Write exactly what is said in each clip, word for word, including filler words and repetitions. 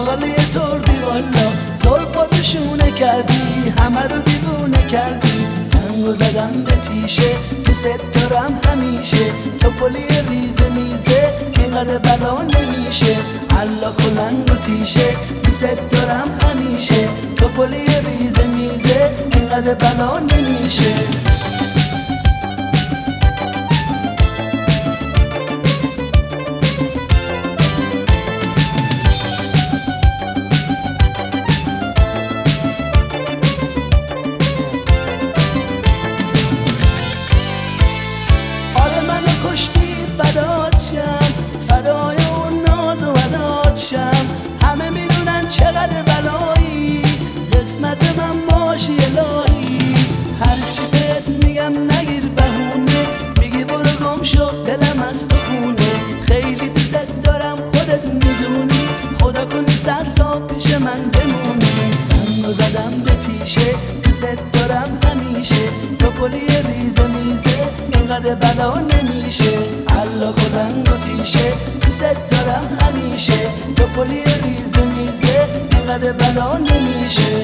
چاقالی تردی والا، زلفاتو شونه کردی همه رو دیوونه کردی. سنگو زدم به تیشه دوست دارم همیشه، تو پلی ریزه میزه اینقدر بلا نمیشه. علا کلنگ و تیشه دوست دارم همیشه، تو پلی ریزه میزه اینقدر بلا نمیشه. فدات شم، فدای اون ناز و ودات شم. همه میدونن چقدر بلایی، قسمت من باشی الهی. هرچی بهت میگم نگیر بهونه، میگی برو گم شو دلم از تو خونه. خیلی دوست دارم خودت میدونی، خدا کنی صد سال پیش من بمونی. سنگو زدم به تیشه دوست دارم همیشه، تو پلی ریزه میزه اینقدر بلا نمیشه. علا کلنگ و تیشه دوست دارم همیشه، تو پلی ریزه میزه اینقدر بلا نمیشه.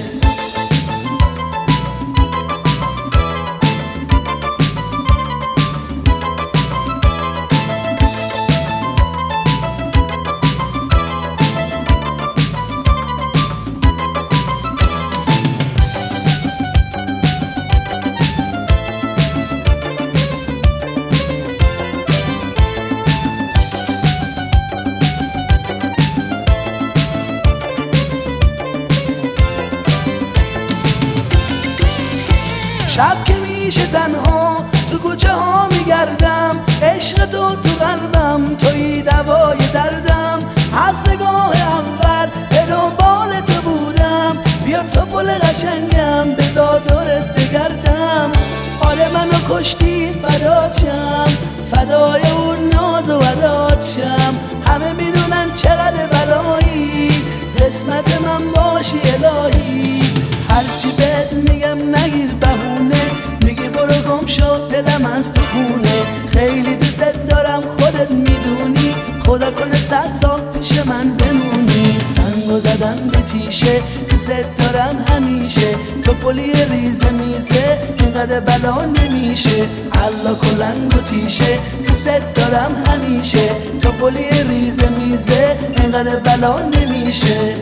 شب که میشه تنها تو کوچه ها میگردم، عشق تو تو قلبم توی دوای دردم. از نگاه اول به دنبال تو بودم، بیا تو پل قشنگم بذار دورت بگردم. حال منو کشتی فدات شم، فدای اون ناز و ودات شم. همه میدونن چقدر بلایی، قسمت من باشی الهی. هرچی بهت میگم نگیر بهونه، میگی برو گم شو دلم از تو خونه. خیلی دوست دارم خودت میدونی، خدا کنه صد سال پیش من بمونی. سنگو زدم به تیشه دوست دارم همیشه، تو پلی ریزه میزه اینقدر بلا نمیشه. علا کلنگ و تیشه دوست دارم همیشه، تو پلی ریزه میزه اینقدر بلا نمیشه.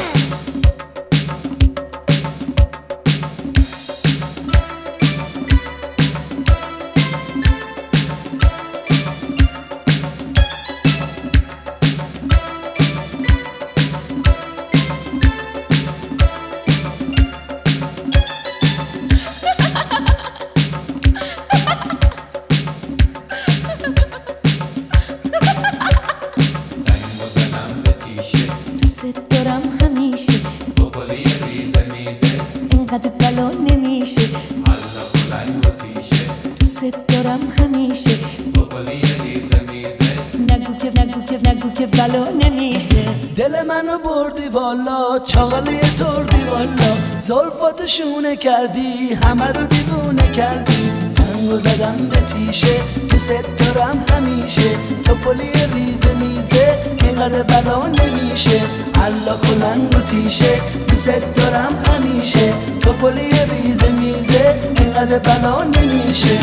دارم همیشه، تو پلی ریزه میزه اینقدر بلا نمیشه. علا کلنگ و تیشه دوست دارم همیشه، تو پلی ریزه میزه نگو که نگو که نگو که بلا نمیشه. دل منو بردی والا، چاقالی تردی والا، زلفاتو شونه کردی همه رو دیوونه کردی. سنگو زدم به تیشه دوست دارم همیشه، تو پلی ریزه میزه اینقدر بلا نمیشه. علا کلنگ و تیشه دوست دارم همیشه، تو پلی ریزه میزه اینقدر بلا نمیشه.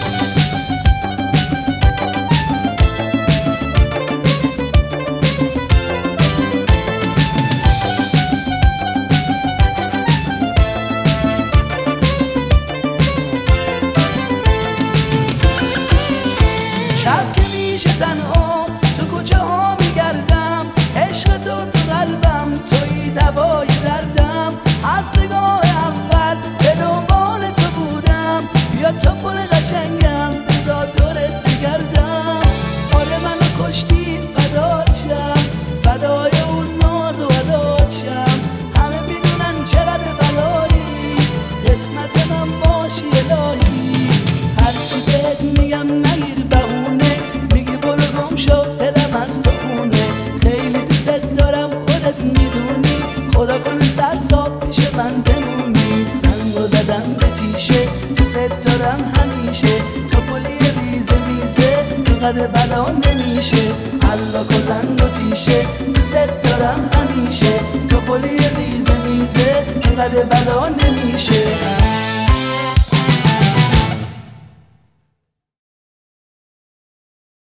شب که میشه تنها تو کوچه ها میگردم، عشق تو تو قلبم توی دوای دردم. از نگاه اول به دنبال تو بودم، بیا تو پل قشنگم بذار دورت بگردم. حال منو کشتی فدات شم، فدای اون ناز و ودات شم. همه میدونن چقدر بلایی، قسمت من باشی الهی. هرچی بهت میگم نگیر بهونه، میگی برو گم شو دلم از تو خونه. خیلی دوست دارم خودت میدونی، خدا کنه صد سال پیش من بمونی. سنگو زدم به تیشه دوست دارم همیشه، تو پلی ریزه میزه انقدر بلا نمیشه حالا کلنگ و تیشه دوست دارم همیشه تو پلی ریزه میزه انقدر بلا نمیشه